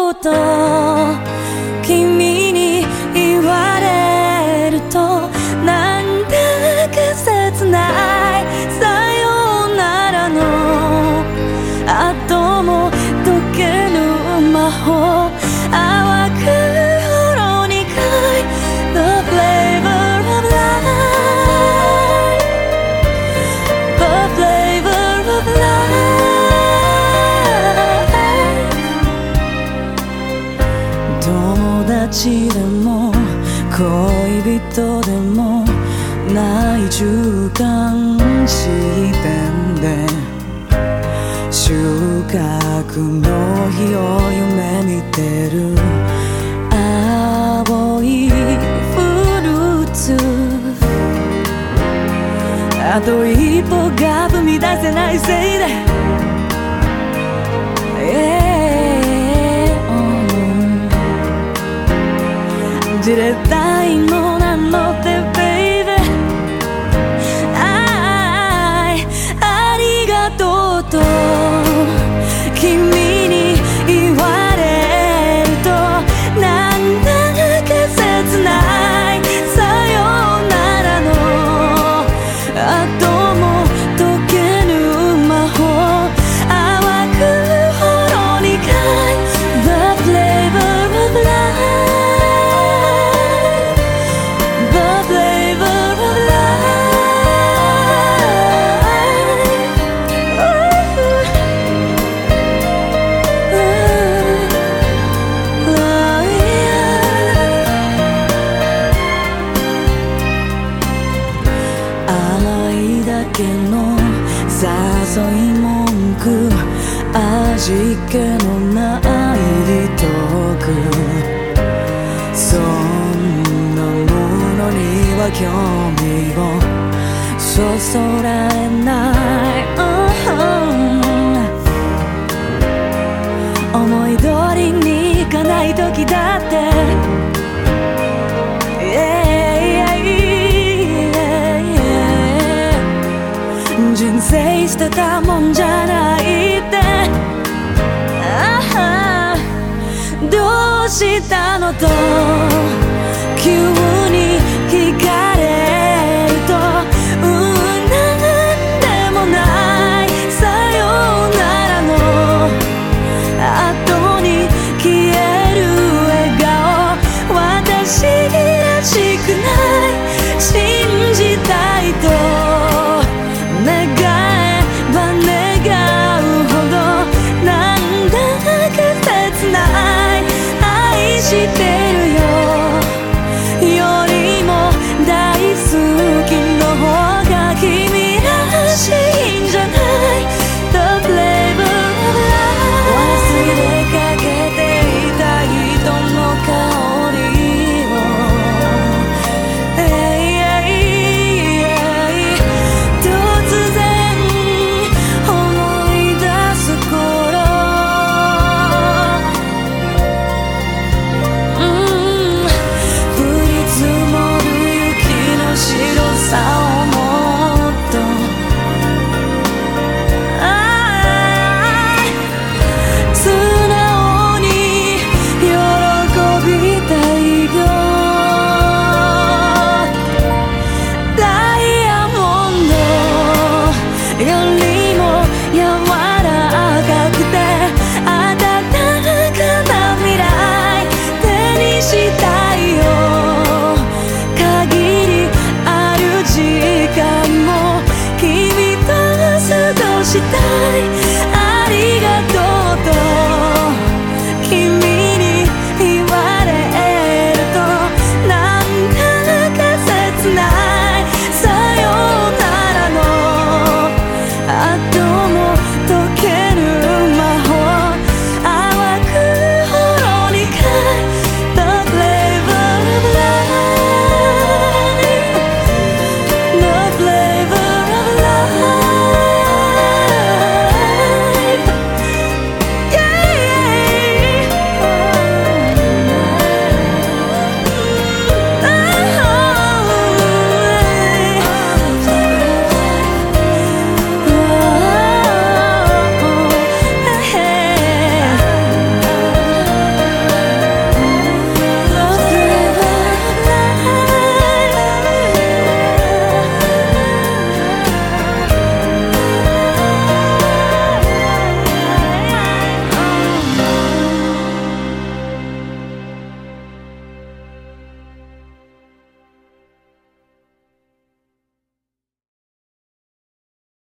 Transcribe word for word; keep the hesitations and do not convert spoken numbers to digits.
とうと君に言われるとなんだか切ないさようならの後も解けぬ魔法淡くほろ苦い The flavor of life The flavor of life 友達でも恋人でもない中間地点で収穫の日を夢見てる青いフルーツあと一歩が踏み出せないせいで、yeah, oh. じれったいのなので baby ありがとうと君に言われるとなんだか切ないさようならの後も解けぬ魔法淡くほろ苦い The flavor of life The flavor of lifeの誘い文句味気のないトークそんなものには興味をそそられない、uh-huh. 思い通りにいかない時だって、yeah, yeah, yeah. 人生捨てたもんじゃないって、ああどうしたのと急